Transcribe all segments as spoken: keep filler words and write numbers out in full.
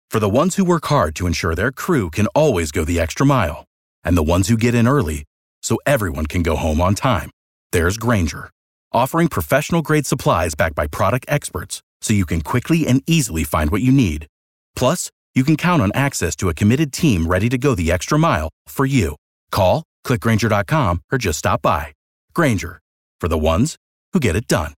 For the ones who work hard to ensure their crew can always go the extra mile, and the ones who get in early so everyone can go home on time, there's Grainger, offering professional-grade supplies backed by product experts so you can quickly and easily find what you need. Plus, you can count on access to a committed team ready to go the extra mile for you. Call, click Grainger dot com, or just stop by. Grainger, for the ones who get it done.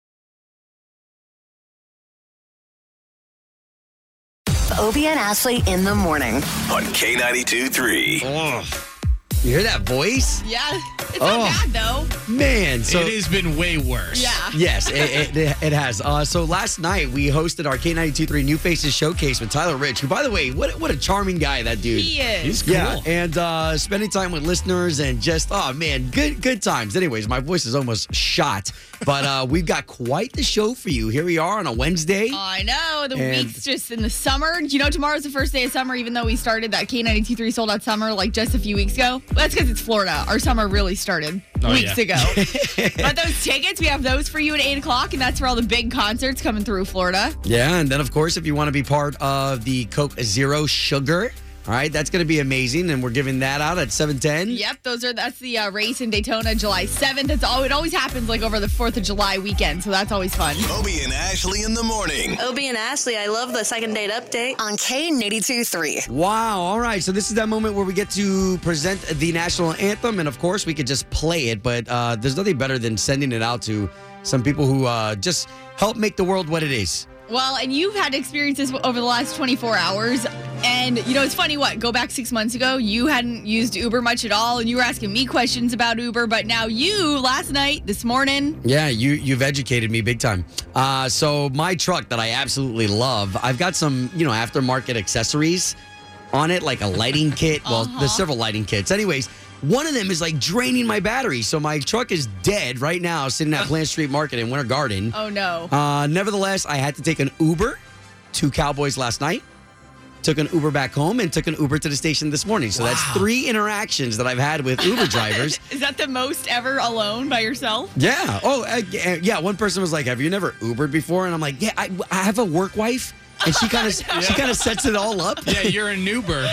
Obie and Ashley in the morning. On K ninety-two three. Oh, you hear that voice? Yeah. It's Oh. not bad, though. Man, so it has been way worse. Yeah. yes, it, it, it has. Uh, so last night we hosted our K ninety-two three New Faces Showcase with Tyler Rich, who, by the way, what what a charming guy that dude. He is. He's cool. Yeah, and uh, spending time with listeners and just, oh man, good good times. Anyways, my voice is almost shot, but uh, we've got quite the show for you. Here we are on a Wednesday. I know. The And- week's just in the summer. You know, tomorrow's the first day of summer, even though we started that K ninety-two three sold out summer like just a few weeks ago. That's because it's Florida. Our summer really started Oh, weeks yeah. ago. But those tickets, we have those for you at eight o'clock, and that's for all the big concerts coming through Florida. Yeah, and then of course, if you want to be part of the Coke Zero Sugar, all right, that's going to be amazing, and we're giving that out at seven ten. Yep, those are that's the uh, race in Daytona, July seventh. It's all it always happens like over the fourth of July weekend, so that's always fun. Obie and Ashley in the morning. Obie and Ashley, I love the second date update. On K ninety-two three. Wow, all right, so this is that moment where we get to present the national anthem, and of course, we could just play it, but uh, there's nothing better than sending it out to some people who uh, just help make the world what it is. Well, and you've had to experience this over the last twenty-four hours. And, you know, it's funny what, go back six months ago, you hadn't used Uber much at all, and you were asking me questions about Uber, but now you, last night, this morning. Yeah, you, you've educated me big time. Uh, so my truck that I absolutely love, I've got some, you know, aftermarket accessories on it, like a lighting kit. Well, Uh-huh. there's several lighting kits. Anyways, one of them is like draining my battery. So my truck is dead right now, sitting at Plant Street Market in Winter Garden. Oh, no. Uh, nevertheless, I had to take an Uber to Cowboys last night, took an Uber back home, and took an Uber to the station this morning. So that's three interactions that I've had with Uber drivers. Is that the most ever alone by yourself? Yeah. Oh, uh, yeah. One person was like, "Have you never Ubered before?" And I'm like, "Yeah, I, I have a work wife." And she kind of she kind of sets it all up. Yeah, you're an Uber.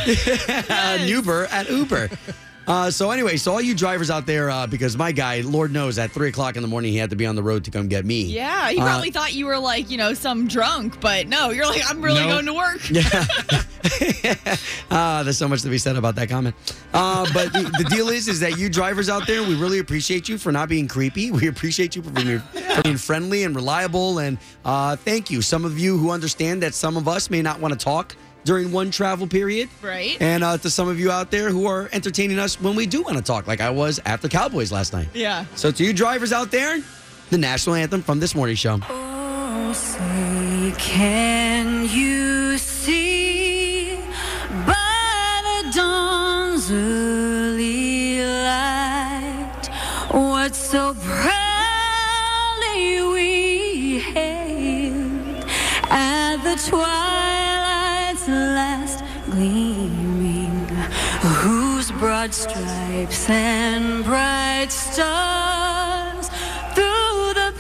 An Uber at Uber. Uh, so anyway, so all you drivers out there, uh, because my guy, Lord knows, at three o'clock in the morning, he had to be on the road to come get me. Yeah, he Uh, probably thought you were like, you know, some drunk, but no, you're like, I'm really No. going to work. Yeah. uh, there's so much to be said about that comment. Uh, but the, the deal is, is that you drivers out there, we really appreciate you for not being creepy. We appreciate you for being, for being friendly and reliable. And uh, thank you. Some of you who understand that some of us may not want to talk during one travel period. Right. And uh, to some of you out there who are entertaining us when we do want to talk, like I was after Cowboys last night. Yeah. So to you drivers out there, the national anthem from this morning show. Oh, say, can you see by the dawn's early light what so proudly we hailed at the twilight's last gleaming, whose broad stripes and bright stars through the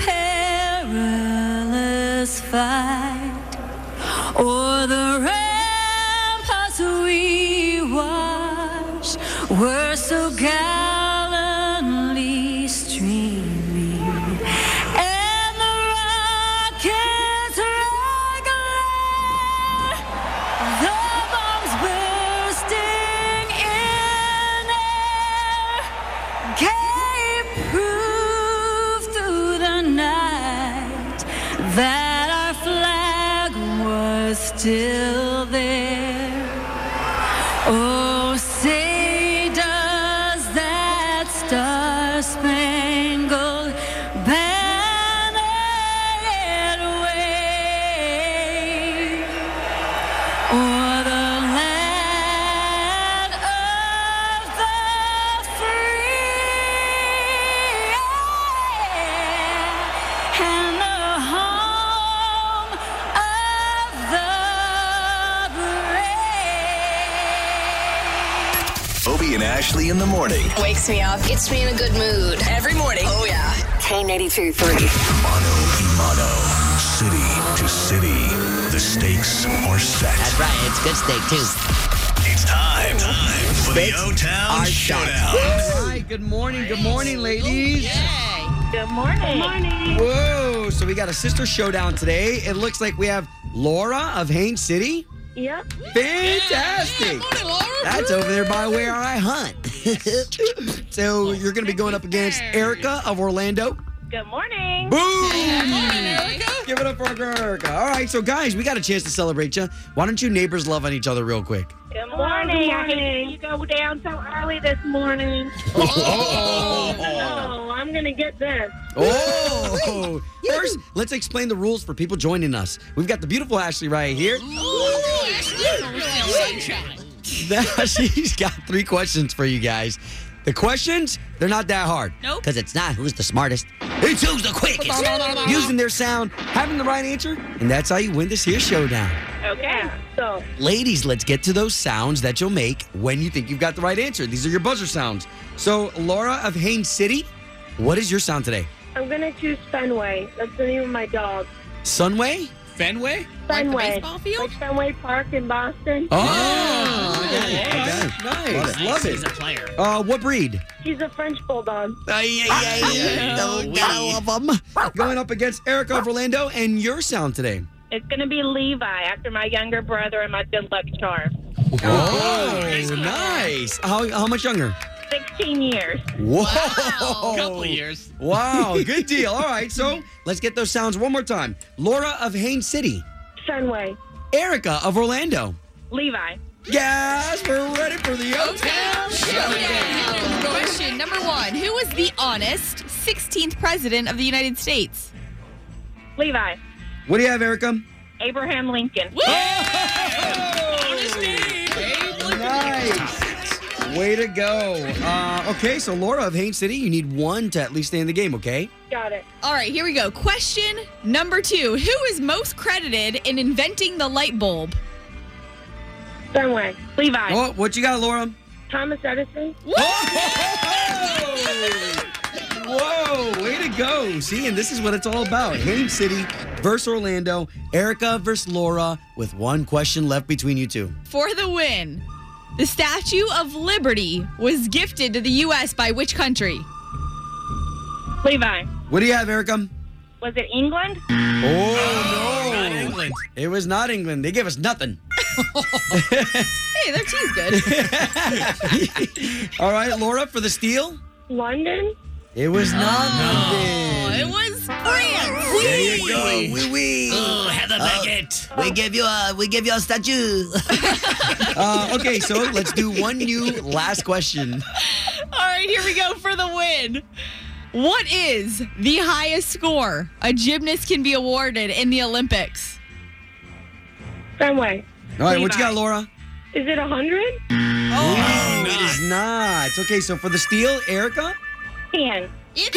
perilous fight o'er the ramparts we watched were so gallantly streaming, and the rockets regular, the bombs bursting in air gave proof through the night that our flag was still there. Oh, say does that star-spangled banner yet wave o'er the land of the free and the home of the brave. Obie and Ashley in the morning. Wakes me up. Gets me in a good mood. Every morning. Oh, yeah. K ninety-two three. Mono, mono, city to city. The stakes are set. At right. It's good steak, too. It's time, time for the O-Town Our Showdown. All right. Good morning. Good morning, ladies. Good morning. Good morning. Whoa. So we got a sister showdown today. It looks like we have Laura of Haines City. Yep. Fantastic. That's over there by where I hunt. So you're going to be going up against Erica of Orlando. Good morning. Boom! Give it up for our girl, Erica. All right, so guys, we got a chance to celebrate you. Why don't you neighbors love on each other real quick? Good morning. I hate you go down so early this morning. Oh! Oh, I'm going to get this. Oh! First, let's explain the rules for people joining us. We've got the beautiful Ashley right here. Now, she's got three questions for you guys. The questions, they're not that hard. Nope. Because it's not who's the smartest. It's who's the quickest. Using their sound, having the right answer, and that's how you win this here showdown. Okay. So, Ladies, let's get to those sounds that you'll make when you think you've got the right answer. These are your buzzer sounds. So, Laura of Haines City, what is your sound today? I'm going to choose Fenway. That's the name of my dog. Sunway? Fenway? Fenway. baseball field? Like Fenway Park in Boston. Oh, okay. Okay. Nice. Love it. He's a player. Uh, what breed? She's a French bulldog. Ay, ay, ay. Don't gotta love 'em. Going up against Erica of Orlando, and your sound today. It's going to be Levi after my younger brother and my good luck charm. Oh, nice. How, how much younger? sixteen years. Whoa. A couple of years. Wow, good deal. All right, so let's get those sounds one more time. Laura of Haines City. Fenway. Erica of Orlando. Levi. Yes, we're ready for the O-Town Showdown. Question number one. Who was the honest sixteenth president of the United States? Levi. What do you have, Erica? Abraham Lincoln. Nice. Way to go. Uh, okay, so Laura of Haines City, you need one to at least stay in the game, okay? Got it. All right, here we go. Question number two. Who is most credited in inventing the light bulb? Fenway. Levi. Oh, what you got, Laura? Thomas Edison. Whoa, way to go. See, and this is what it's all about. Haines City versus Orlando. Erica versus Laura with one question left between you two. For the win, the Statue of Liberty was gifted to the U S by which country? Levi. What do you have, Erica? Was it England? Oh, Not no. England. It was not England. They gave us nothing. Hey, their tea's good. All right, Laura, for the steal? London? It was not Oh, London. it was France. There you go. Oui, oui. Oh, Heather Beckett. We give you a we give you a statue. uh, okay, so let's do one new last question. All right, here we go for the win. What is the highest score a gymnast can be awarded in the Olympics? Fenway. All right, what you got, Laura? Is it one hundred? Oh, it is not. Okay, so for the steal, Erica? ten.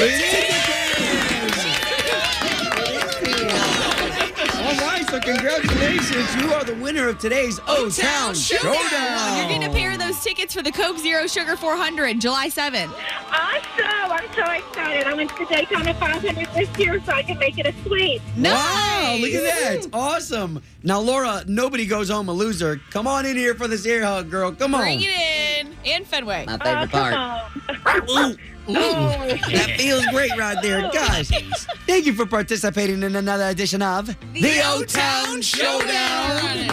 All right, so congratulations. You are the winner of today's O-Town Showdown. You're getting a pair of those tickets for the Coke Zero Sugar four hundred, July seventh. Awesome. I'm so excited. I went to the Daytona five hundred this year so I can make it a sweep. Wow, look at Nice. that. Awesome. Now, Laura, nobody goes home a loser. Come on in here for this air hug, girl. Come on. Bring it in. And Fenway. My Oh, favorite come part. on. Oh, That feels great right there. Guys, thank you for participating in another edition of The O-Town Showdown.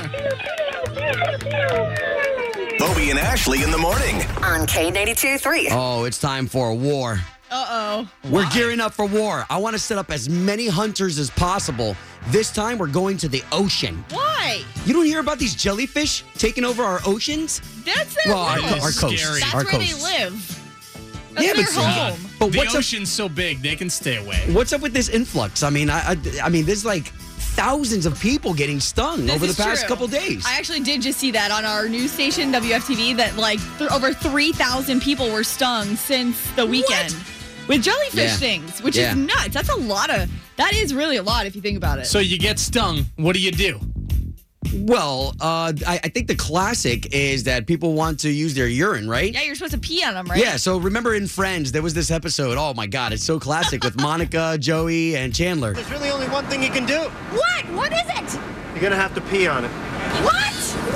Obie and Ashley in the morning. On K ninety-two three. Oh, it's time for a war. Uh-oh. We're gearing up for war. I want to set up as many hunters as possible. This time, we're going to the ocean. Why? You don't hear about these jellyfish taking over our oceans? That's their Well, our, home. our coasts. Scary. That's our where coasts. they live. That's Yeah, their but- home. But The what's up, ocean's so big, they can stay away. what's up with this influx? I mean, I, I, I mean, there's like thousands of people getting stung This over the is past true. couple days. I actually did just see that on our news station, W F T V, that like th- over three thousand people were stung since the weekend with jellyfish Yeah. stings, which Yeah. is nuts. That's a lot of, that is really a lot if you think about it. So you get stung. What do you do? Well, uh, I, I think the classic is that people want to use their urine, right? yeah, you're supposed to pee on them, right? Yeah, so remember in Friends, there was this episode. Oh my God, it's so classic with Monica, Joey, and Chandler. There's really only one thing you can do. What? What is it? You're gonna have to pee on it. What?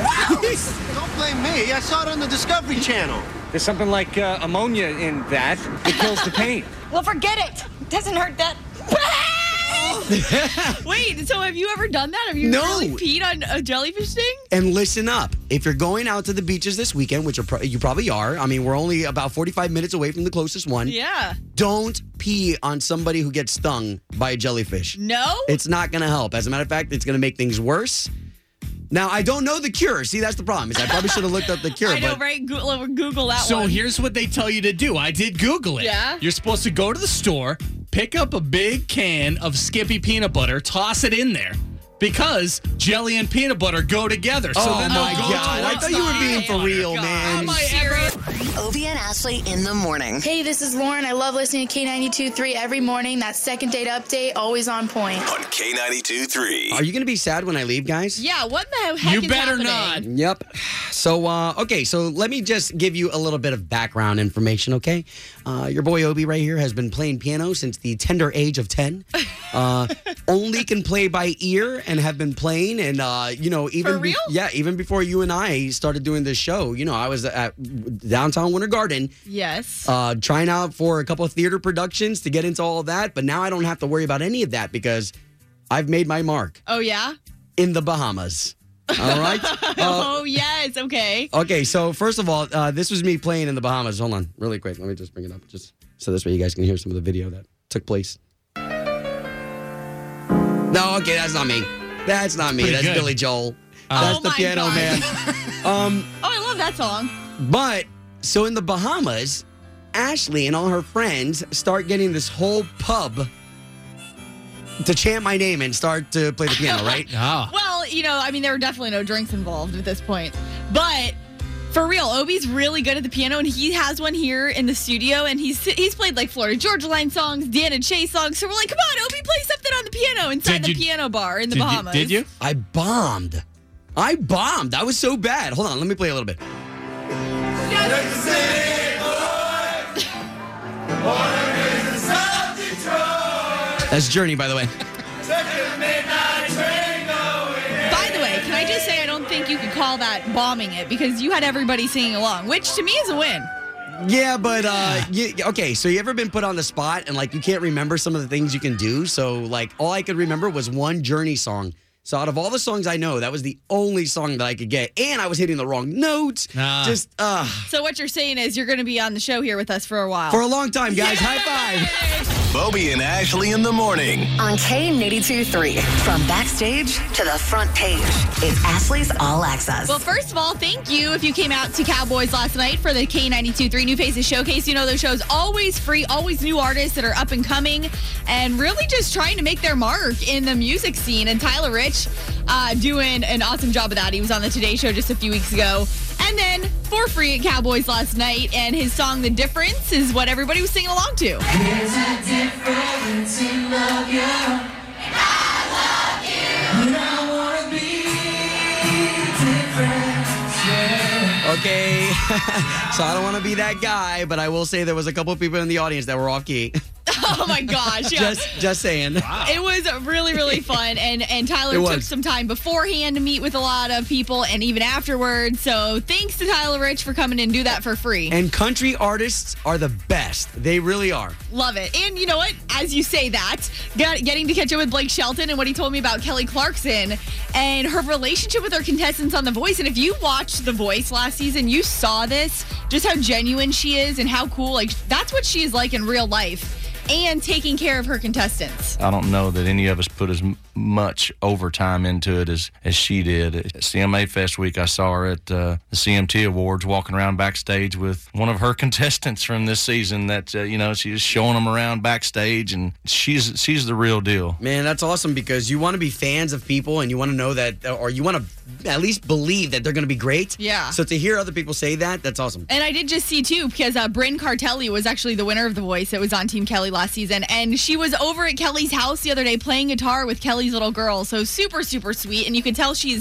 voice. Don't blame me. I saw it on the Discovery Channel. There's something like uh, ammonia in that. It kills the pain. Well, forget it. Doesn't hurt that. Wait, so have you ever done that? Have you No. really peed on a jellyfish sting? And listen up. If you're going out to the beaches this weekend, which are pro- you probably are, I mean, we're only about forty-five minutes away from the closest one. Yeah. Don't pee on somebody who gets stung by a jellyfish. No? It's not going to help. As a matter of fact, it's going to make things worse. Now, I don't know the cure. See, that's the problem. Is I probably should have looked up the cure. I know, but right? Google, Google that So one. here's what they tell you to do. I did Google it. Yeah? You're supposed to go to the store, pick up a big can of Skippy peanut butter, toss it in there. Because jelly and peanut butter go together. So Oh then my they'll go God. I towards thought you were the being peanut for butter. real, God, man. Am I ever? Obie and Ashley in the morning. Hey, this is Lauren. I love listening to K ninety-two point three every morning. That second date update, always on point. On K ninety-two point three. Are you going to be sad when I leave, guys? Yeah, what the heck You is better happening? not. Yep. So, uh, okay, so let me just give you a little bit of background information, okay? Uh, your boy Obi right here has been playing piano since the tender age of ten. Uh, only can play by ear and have been playing. And, uh, you know, even For real? yeah, even before you and I started doing this show, you know, I was at downtown Winter Garden Yes. uh, trying out for a couple of theater productions to get into all of that. But now I don't have to worry about any of that because I've made my mark oh, yeah? in the Bahamas. All right? Uh, oh, yes. Okay. Okay, so first of all, uh, this was me playing in the Bahamas. Hold on, really quick. Let me just bring it up, just so this way you guys can hear some of the video that took place. No, okay, that's not me. That's not me. pretty That's good. Billy Joel. Oh That's the my piano God. man. Um, Oh, I love that song. but so in the Bahamas, Ashley and all her friends start getting this whole pub to chant my name and start to play the piano, right? Oh. Well, you know, I mean, there were definitely no drinks involved at this point. But for real, Obi's really good at the piano, and he has one here in the studio, and he's he's played like Florida Georgia Line songs, Dan and Shay songs. So we're like, come on, Obi, play something on the piano inside Did the you- piano bar in the Did you, Bahamas. did you? I bombed. I bombed. I was so bad. Hold on, let me play a little bit. That's Journey, by the way. By the way, can I just say I don't think you could call that bombing it because you had everybody singing along, which to me is a win. Yeah, but uh, you, okay. So you ever been put on the spot and like you can't remember some of the things you can do? So like all I could remember was one Journey song. So out of all the songs I know, that was the only song that I could get, and I was hitting the wrong notes. Nah. Just uh, So what you're saying is you're going to be on the show here with us for a while. for a long time, guys. High five. Obie and Ashley in the morning. On K ninety-two point three. From backstage to the front page. It's Ashley's All Access. Well, first of all, thank you if you came out to Cowboys last night for the K ninety-two point three New Faces Showcase. You know, those shows always free, always new artists that are up and coming and really just trying to make their mark in the music scene. And Tyler Rich uh, doing an awesome job of that. He was on the Today Show just a few weeks ago. And then for free at Cowboys last night. And his song, The Difference, is what everybody was singing along to. There's a difference in love you. And I love you. And I wanna be different. Yeah. Okay. So I don't want to be that guy, but I will say there was a couple of people in the audience that were off key. Oh my gosh. Yeah. just, just saying. It was really, really fun. And and Tyler It took was. some time beforehand to meet with a lot of people and even afterwards. So thanks to Tyler Rich for coming in and do that for free. And country artists are the best. They really are. Love it. And you know what? As you say that, got, getting to catch up with Blake Shelton and what he told me about Kelly Clarkson and her relationship with her contestants on The Voice. And if you watched The Voice last season, you saw this, just how genuine she is and how cool. Like, that's what she is like in real life. And taking care of her contestants. I don't know that any of us put as m- much overtime into it as, as she did. At C M A Fest week, I saw her at uh, the C M T Awards walking around backstage with one of her contestants from this season that, uh, you know, she was showing them around backstage, and she's she's the real deal. Man, that's awesome because you want to be fans of people and you want to know that, or you want to at least believe that they're going to be great. Yeah. So to hear other people say that, that's awesome. And I did just see, too, because uh, Bryn Cartelli was actually the winner of The Voice. It was on Team Kelly last season. And she was over at Kelly's house the other day playing guitar with Kelly's little girl. So super, super sweet. And you could tell she's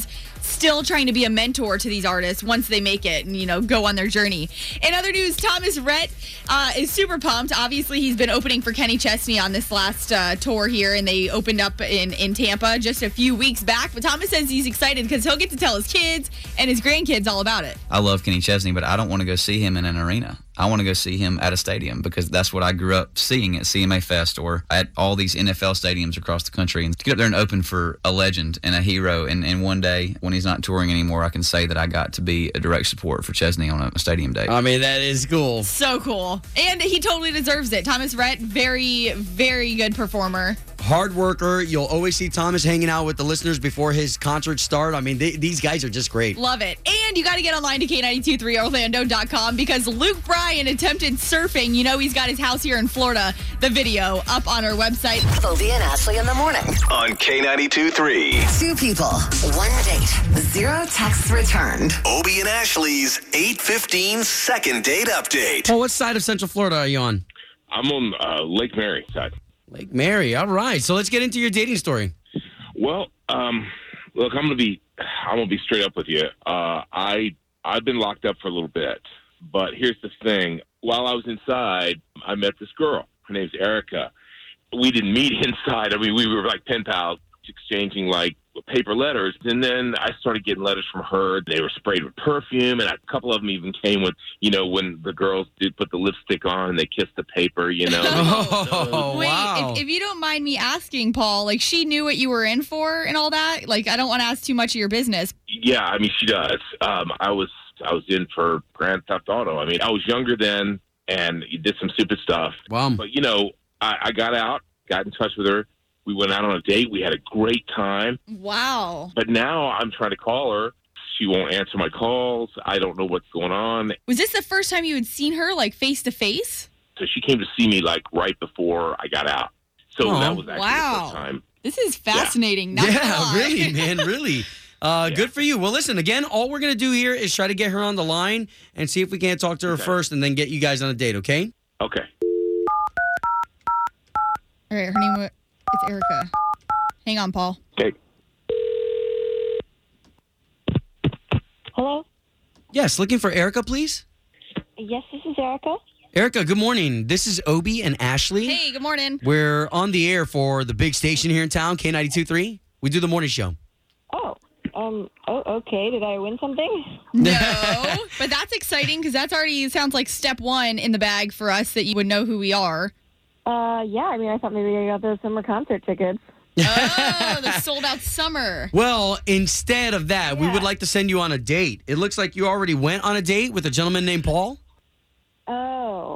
still trying to be a mentor to these artists once they make it and, you know, go on their journey. In other news, Thomas Rhett uh, is super pumped. Obviously, he's been opening for Kenny Chesney on this last uh, tour here, and they opened up in, in Tampa just a few weeks back. But Thomas says he's excited because he'll get to tell his kids and his grandkids all about it. I love Kenny Chesney, but I don't want to go see him in an arena. I want to go see him at a stadium because that's what I grew up seeing at C M A Fest or at all these N F L stadiums across the country. And to get up there and open for a legend and a hero, and, and one day when he's not touring anymore, I can say that I got to be a direct support for Chesney on a stadium day. I mean, that is cool. So cool. And he totally deserves it. Thomas Rhett, very, very good performer. Hard worker. You'll always see Thomas hanging out with the listeners before his concerts start. I mean, they, these guys are just great. Love it. And you got to get online to K ninety-two three Orlando dot com because Luke Bryan attempted surfing. You know he's got his house here in Florida. The video up on our website. Obie and Ashley in the morning. On K ninety-two three. Two people, one date, zero texts returned. Obie and Ashley's eight fifteen second date update. Oh, what side of Central Florida are you on? I'm on uh, Lake Mary side. Lake Mary. All right. So let's get into your dating story. Well, um, look, I'm gonna be, I'm gonna be straight up with you. Uh, I, I've been locked up for a little bit, but here's the thing. While I was inside, I met this girl. Her name's Erica. We didn't meet inside. I mean, we were like pen pals, exchanging like paper letters. And then I started getting letters from her. They were sprayed with perfume, and a couple of them even came with, you know, when the girls did put the lipstick on and they kissed the paper, you know. Oh, Wait, wow. if, if you don't mind me asking, Paul, like she knew what you were in for and all that? Like, I don't want to ask too much of your business. Yeah, I mean, she does. Um, I was I was in for Grand Theft Auto. I mean, I was younger then, and you did some stupid stuff. Wow. But, you know, I, I got out, got in touch with her. We went out on a date. We had a great time. Wow. But now I'm trying to call her. She won't answer my calls. I don't know what's going on. Was this the first time you had seen her, like, face to face? So she came to see me, like, right before I got out. So Oh, that was actually wow. the first time. This is fascinating. Not gonna Yeah, lie. really, man, really. Uh, Good for you. Well, listen, again, all we're going to do here is try to get her on the line and see if we can't talk to her Okay. first and then get you guys on a date, okay? Okay. All right, her name was, it's Erica. Hang on, Paul. Okay. Hello? Yes, looking for Erica, please. Yes, this is Erica. Erica, good morning. This is Obie and Ashley. Hey, good morning. We're on the air for the big station here in town, K ninety-two point three. We do the morning show. Oh, um, oh, okay. Did I win something? No, but that's exciting because that's already sounds like step one in the bag for us that you would know who we are. Uh, yeah. I mean, I thought maybe I got those summer concert tickets. Oh, the sold out summer. Well, instead of that, we would like to send you on a date. It looks like you already went on a date with a gentleman named Paul. Oh,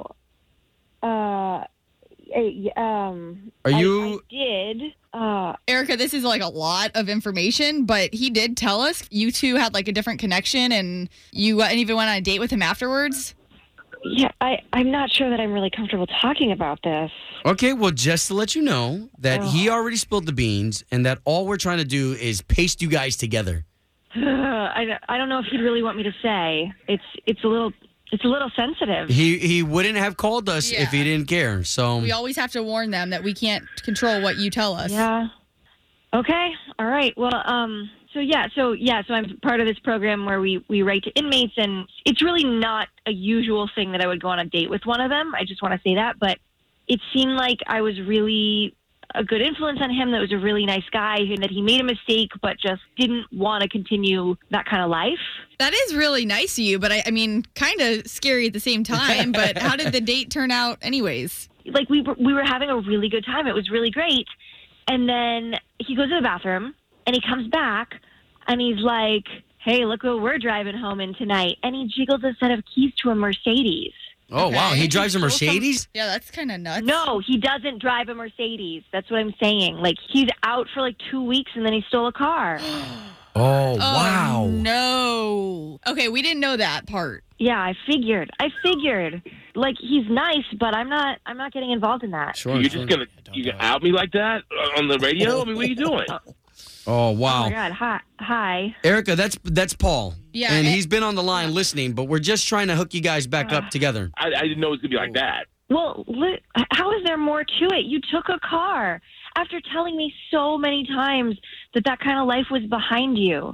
uh, eh, um, Are I- you- I, did. Uh, Erica, this is like a lot of information, but he did tell us you two had like a different connection and you uh, even went on a date with him afterwards. yeah. I, I'm not sure that I'm really comfortable talking about this. Okay, well, just to let you know that he already spilled the beans and that all we're trying to do is paste you guys together. I, I don't know if he'd really want me to say. It's it's a little it's a little sensitive. He he wouldn't have called us Yeah. if he didn't care. So We always have to warn them that we can't control what you tell us. Yeah. Okay. All right. Well, um, so yeah, so yeah, so I'm part of this program where we, we write to inmates, and it's really not a usual thing that I would go on a date with one of them. I just want to say that, but it seemed like I was really a good influence on him, that was a really nice guy, and that he made a mistake but just didn't want to continue that kind of life. That is really nice of you, but I, I mean, kind of scary at the same time. But how did the date turn out anyways? Like, we were, we were having a really good time. It was really great. And then he goes to the bathroom, and he comes back, and he's like, hey, look what we're driving home in tonight. And he jiggles a set of keys to a Mercedes. Oh, wow. He drives a Mercedes? Yeah, that's kind of nuts. No, he doesn't drive a Mercedes. That's what I'm saying. Like, he's out for like two weeks, and then he stole a car. Oh, wow. Oh, no. Okay, we didn't know that part. Yeah, I figured. I figured. Like, he's nice, but I'm not. I'm not getting involved in that. You're just gonna you gonna out me like that on the radio? I mean, what are you doing? Oh, Oh wow. my God. Hi. Hi. Erica, that's that's Paul. Yeah, And and- he's been on the line listening, but we're just trying to hook you guys back up together. I, I didn't know it was gonna be like that. Well, li- how is there more to it? You took a car after telling me so many times that that kind of life was behind you.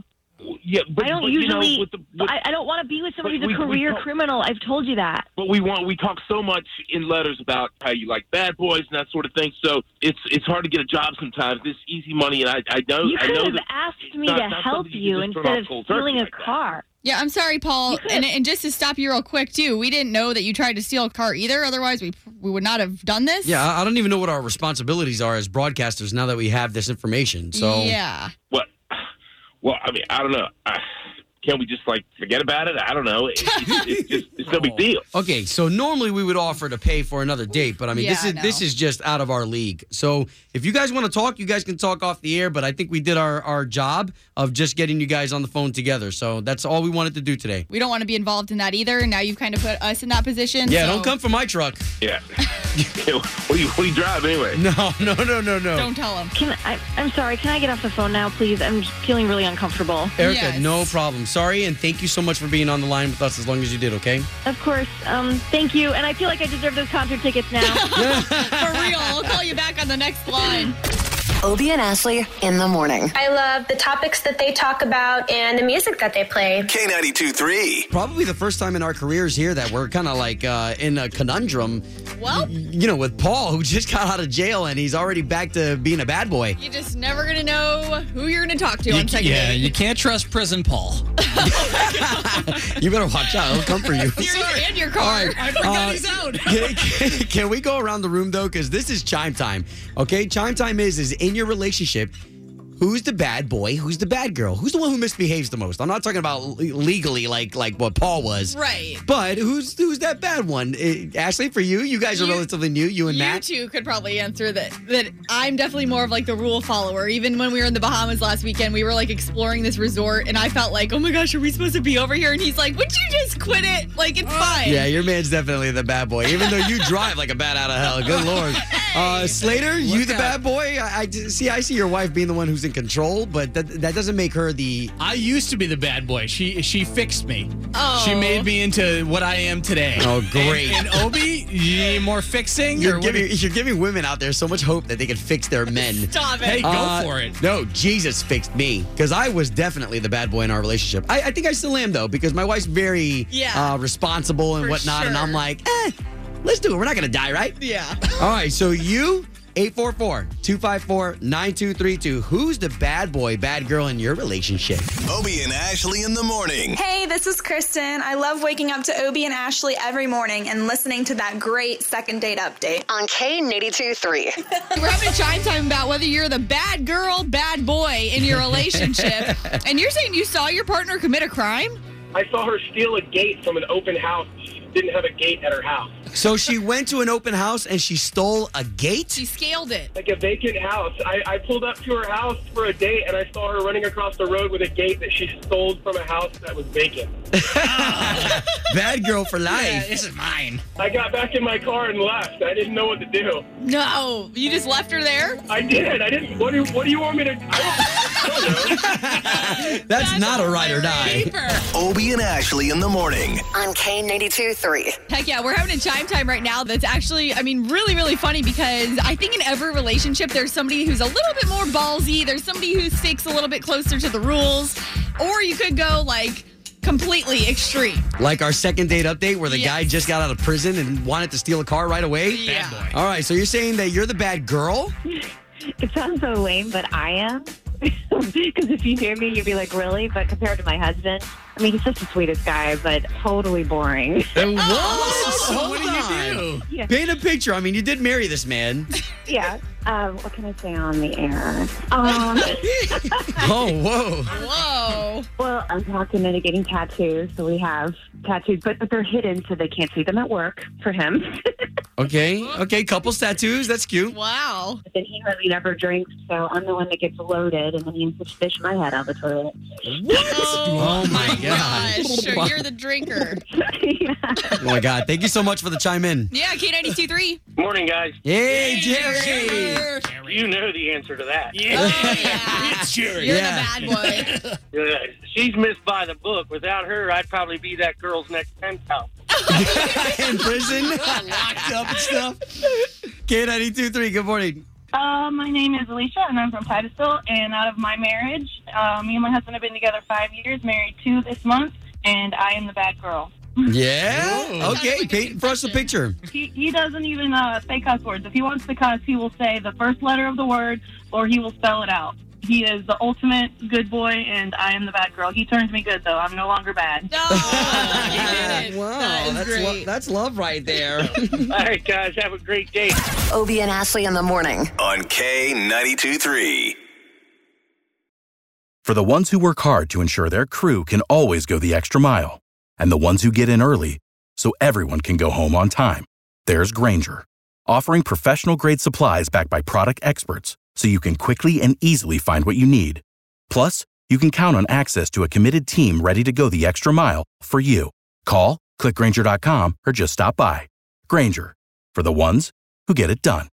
Yeah, but I don't but, you usually. know, with the, with, I, I don't want to be with somebody but who's a we- we career talk- criminal. I've told you that. But we want we talk so much in letters about how you like bad boys and that sort of thing. So it's it's hard to get a job sometimes. This easy money, and I I know You I could know have that asked me not- to not help something you you can just turn instead off of cold stealing turkey a like that. car. Yeah, I'm sorry, Paul. And, and just to stop you real quick, too, we didn't know that you tried to steal a car either. Otherwise, we we would not have done this. Yeah, I I don't even know what our responsibilities are as broadcasters now that we have this information. So Yeah. What? Well, I mean, I don't know. I, can we just like forget about it? I don't know. It, it's, it's just it's no big deal. Okay, so normally we would offer to pay for another date, but I mean this Yeah, is no. this is just out of our league. So if you guys want to talk, you guys can talk off the air, but I think we did our, our job of just getting you guys on the phone together. So that's all we wanted to do today. We don't want to be involved in that either. Now you've kind of put us in that position. Yeah, so don't come for my truck. Yeah. what do you what do you drive anyway? No, no, no, no, no. Don't tell him. Can I? I'm sorry. Can I get off the phone now, please? I'm feeling really uncomfortable. Erica, Yes. no problem. Sorry, and thank you so much for being on the line with us as long as you did, okay? Of course. Um. Thank you. And I feel like I deserve those concert tickets now. For real. I'll call you back on the next line. Obie and Ashley in the morning. I love the topics that they talk about and the music that they play. K ninety-two three. Probably the first time in our careers here that we're kind of like uh, in a conundrum. Well, You know, with Paul, who just got out of jail and he's already back to being a bad boy. you're just never going to know who you're going to talk to You on ca- second yeah, date. you can't trust prison Paul. You better watch out. He'll come for you. You're in your car. All right. I forgot Uh, he's out. Can, can- can we go around the room though? Because this is chime time. Okay, chime time is is in your relationship. Who's the bad boy? Who's the bad girl? Who's the one who misbehaves the most? I'm not talking about le- legally, like like what Paul was. Right. But who's who's that bad one? Eh, Ashley, for you, you guys are You- relatively new. You and You Matt. two could probably answer that. That I'm definitely more of like the rule follower. Even when we were in the Bahamas last weekend, we were like exploring this resort, and I felt like, oh my gosh, are we supposed to be over here? And he's like, would you just quit it? Like it's fine. Yeah, your man's definitely the bad boy, even though you drive like a bat out of hell. Good lord. Uh, Slater, you Look the out. bad boy? I, I see. I see your wife being the one who's in control, but that that doesn't make her the. I used to be the bad boy. She she fixed me. Oh. She made me into what I am today. Oh, great. And, and Obi, you need more fixing? You're or what giving do you- you're giving women out there so much hope that they can fix their men. Stop it. Hey, go Uh, for it. No, Jesus fixed me because I was definitely the bad boy in our relationship. I, I think I still am though because my wife's very Yeah. uh, responsible and For whatnot, and sure. I'm like, eh, let's do it. We're not gonna die, right? Yeah. All right, so you, eight four four, two five four, nine two three two. Who's the bad boy, bad girl in your relationship? Obie and Ashley in the morning. Hey, this is Kristen. I love waking up to Obie and Ashley every morning and listening to that great second date update. On K ninety-two three. We're having a chime time about whether you're the bad girl, bad boy in your relationship. And you're saying you saw your partner commit a crime? I saw her steal a gate from an open house. She didn't have a gate at her house. So she went to an open house and she stole a gate? She scaled it. Like a vacant house. I, I pulled up to her house for a date, and I saw her running across the road with a gate that she stole from a house that was vacant. Bad girl for life. This is mine. I got back in my car and left. I didn't know what to do. No. You just left her there? I did. I didn't. What do, what do you want me to I don't, I don't know. That's, not a ride or die. Obie and Ashley in the morning. On K ninety-two three. Heck yeah, we're having a chime time right now that's actually, I mean, really, really funny because I think in every relationship there's somebody who's a little bit more ballsy, there's somebody who sticks a little bit closer to the rules, or you could go like completely extreme. Like our second date update where the Yes. guy just got out of prison and wanted to steal a car right away? Yeah. Bad boy. All right, so you're saying that you're the bad girl? It sounds so lame, but I am. Because if you hear me, you'd be like, really? But compared to my husband, I mean, he's such the sweetest guy, but totally boring. And what? Oh, Hold what do you do? on. Yeah. Paint a picture. I mean, you did marry this man. Yeah. Um, what can I say on the air? Um, Oh, whoa. Whoa. well, I'm talking into getting tattoos, so we have tattoos, but, but they're hidden, so they can't see them at work for him. Okay. Okay. Couples tattoos. That's cute. Wow. But then he hardly never drinks, so I'm the one that gets loaded, and then he has to fish my head out of the toilet. Oh, my God. Gosh, sure, you're the drinker. Oh, my God. Thank you so much for the chime in. Yeah, K ninety-two three. Morning, guys. Hey, Jerry. You know the answer to that. Oh, yeah. It's Jerry. You're Yeah. the bad boy. Uh, she's missed by the book. Without her, I'd probably be that girl's next pen pal. In prison. Locked up and stuff. K ninety-two three. Good morning. Uh, my name is Alicia, and I'm from Titusville. And out of my marriage, uh, me and my husband have been together five years, married two this month, and I am the bad girl. Yeah? Ooh. Okay, paint for us a picture. He, he doesn't even uh, say cuss words. If he wants to cuss, he will say the first letter of the word, or he will spell it out. He is the ultimate good boy, and I am the bad girl. He turns me good, though. I'm no longer bad. Wow, That is that's, lo- great. that's love right there. All right, guys, have a great day. Obie and Ashley in the morning. On K ninety-two three. For the ones who work hard to ensure their crew can always go the extra mile, and the ones who get in early so everyone can go home on time, there's Grainger, offering professional-grade supplies backed by product experts so you can quickly and easily find what you need. Plus, you can count on access to a committed team ready to go the extra mile for you. Call, click Grainger dot com, or just stop by. Grainger, for the ones who get it done.